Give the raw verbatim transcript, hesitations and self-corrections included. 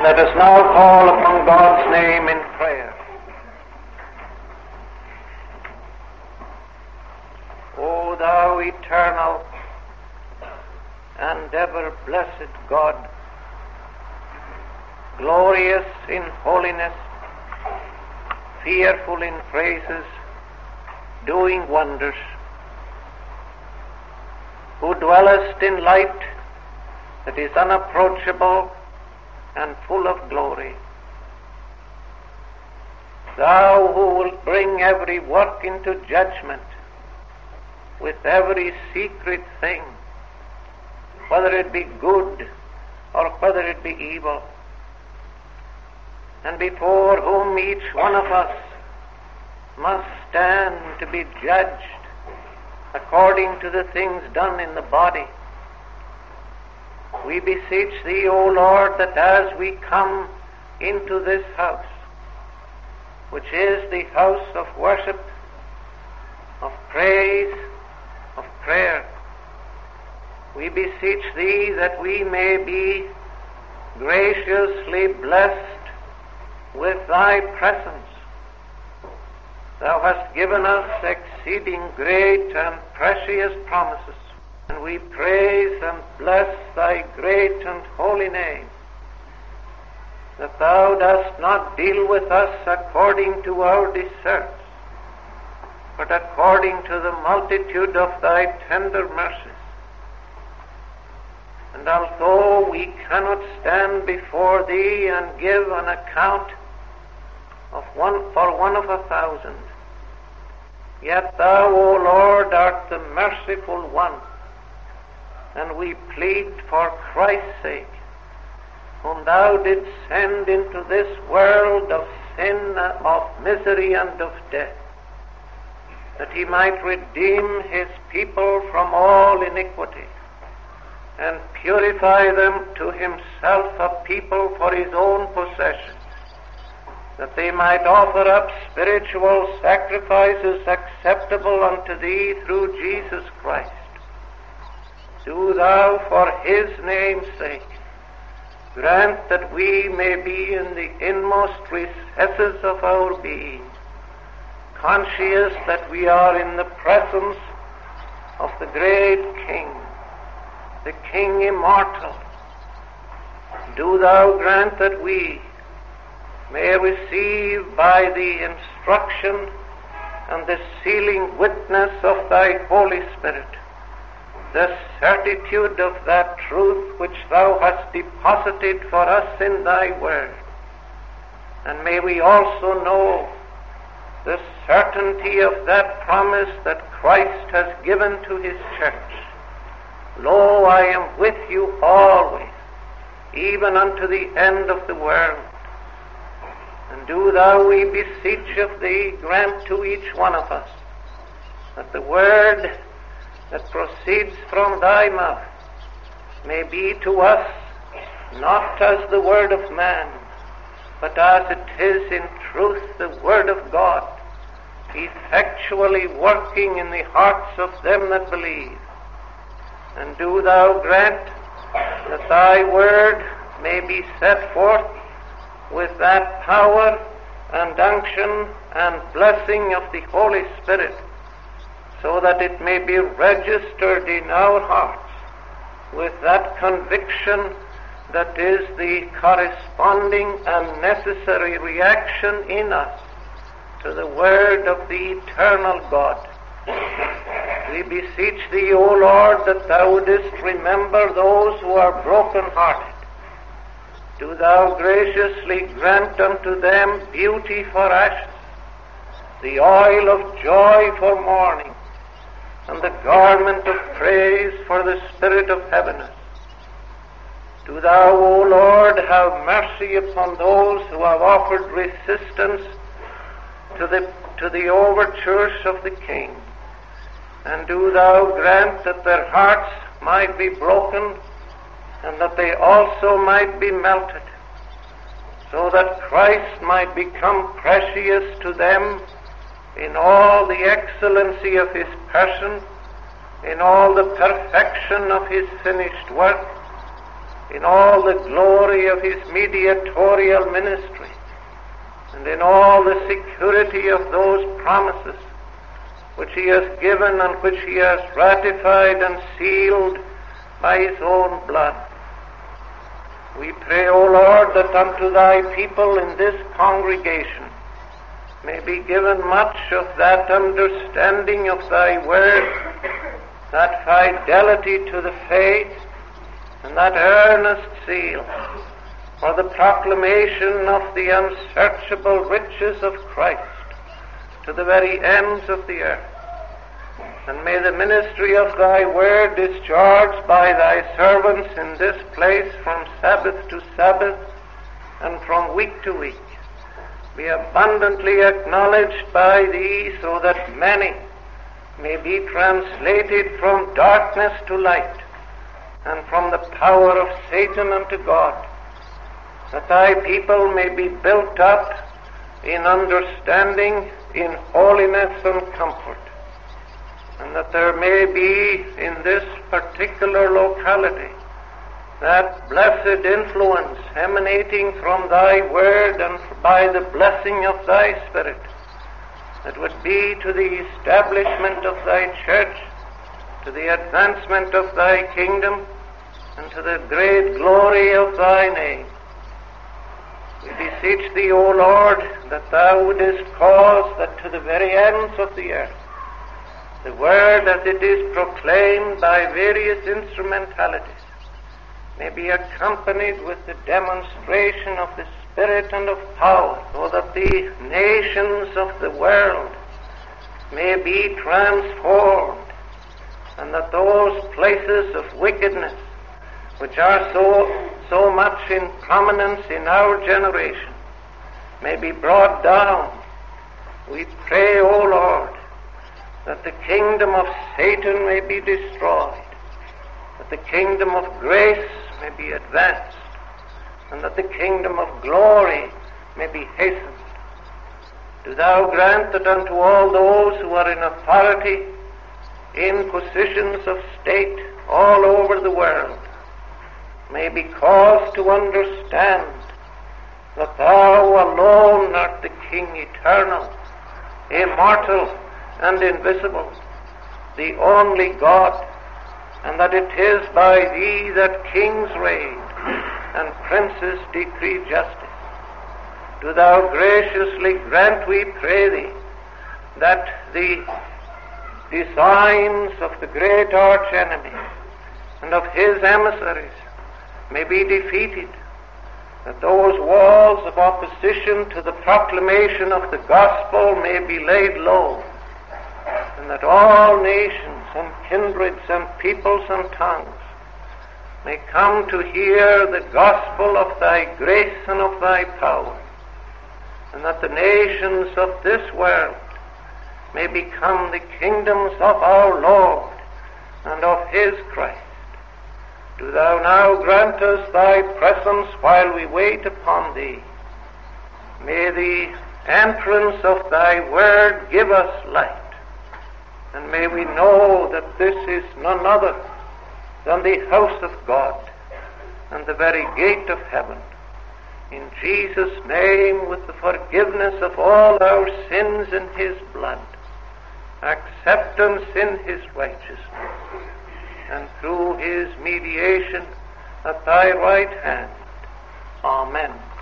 Let us now call upon God's name in prayer. O thou eternal and ever-blessed God, glorious in holiness, fearful in praises, doing wonders, who dwellest in light that is unapproachable and full of glory. Thou who wilt bring every work into judgment with every secret thing, whether it be good or whether it be evil, and before whom each one of us must stand to be judged according to the things done in the body. We beseech Thee, O Lord, that as we come into this house, which is the house of worship, of praise, of prayer, we beseech Thee that we may be graciously blessed with Thy presence. Thou hast given us exceeding great and precious promises, and we praise and bless Thy great and holy name, that Thou dost not deal with us according to our deserts, but according to the multitude of Thy tender mercies. And although we cannot stand before Thee and give an account of one for one of a thousand, yet Thou, O Lord, art the merciful one, and we plead for Christ's sake, whom Thou didst send into this world of sin, of misery, and of death, that He might redeem His people from all iniquity, and purify them to Himself a people for His own possession, that they might offer up spiritual sacrifices acceptable unto Thee through Jesus Christ. Do Thou, for His name's sake, grant that we may be in the inmost recesses of our being, conscious that we are in the presence of the great King, the King immortal. Do Thou grant that we may receive by the instruction and the sealing witness of Thy Holy Spirit the certitude of that truth which Thou hast deposited for us in Thy Word. And may we also know the certainty of that promise that Christ has given to His church. Lo, I am with you always, even unto the end of the world. And do Thou, we beseech of Thee, grant to each one of us that the word that proceeds from Thy mouth may be to us not as the word of man, but as it is in truth the word of God, effectually working in the hearts of them that believe. And do Thou grant that Thy word may be set forth with that power and unction and blessing of the Holy Spirit, so that it may be registered in our hearts with that conviction that is the corresponding and necessary reaction in us to the word of the eternal God. We beseech Thee, O Lord, that Thou wouldest remember those who are broken-hearted. Do Thou graciously grant unto them beauty for ashes, the oil of joy for mourning, and the garment of praise for the spirit of heaviness. Do Thou, O Lord, have mercy upon those who have offered resistance to the, to the overtures of the King, and do Thou grant that their hearts might be broken, and that they also might be melted, so that Christ might become precious to them in all the excellency of His person, in all the perfection of His finished work, in all the glory of his mediatorial ministry, and in all the security of those promises which he has given and which he has ratified and sealed by his own blood. We pray, O Lord, that unto thy people in this congregation may be given much of that understanding of thy word, that fidelity to the faith, and that earnest zeal for the proclamation of the unsearchable riches of Christ to the very ends of the earth. And may the ministry of thy word discharged by thy servants in this place from Sabbath to Sabbath and from week to week be abundantly acknowledged by thee, so that many may be translated from darkness to light and from the power of Satan unto God, that thy people may be built up in understanding, in holiness and comfort, and that there may be in this particular locality that blessed influence emanating from thy word and by the blessing of thy Spirit, that would be to the establishment of thy church, to the advancement of thy kingdom, and to the great glory of thy name. We beseech thee, O Lord, that thou wouldest cause that to the very ends of the earth the word as it is proclaimed by various instrumentalities may be accompanied with the demonstration of the Spirit and of power, so that the nations of the world may be transformed, and that those places of wickedness which are so so much in prominence in our generation may be brought down. We pray, O Lord, that the kingdom of Satan may be destroyed, that the kingdom of grace may be advanced, and that the kingdom of glory may be hastened. Do thou grant that unto all those who are in authority, in positions of state all over the world, may be caused to understand that thou alone art the King eternal, immortal, and invisible, the only God, and that it is by thee that kings reign and princes decree justice. Do thou graciously grant, we pray thee, that the designs of the great arch enemy and of his emissaries may be defeated, that those walls of opposition to the proclamation of the gospel may be laid low, and that all nations and kindreds and peoples and tongues may come to hear the gospel of thy grace and of thy power, and that the nations of this world may become the kingdoms of our Lord and of his Christ. Do thou now grant us thy presence while we wait upon thee. May the entrance of thy word give us light, and may we know that this is none other than the house of God and the very gate of heaven. In Jesus' name, with the forgiveness of all our sins in his blood, acceptance in his righteousness, and through his mediation at thy right hand. Amen.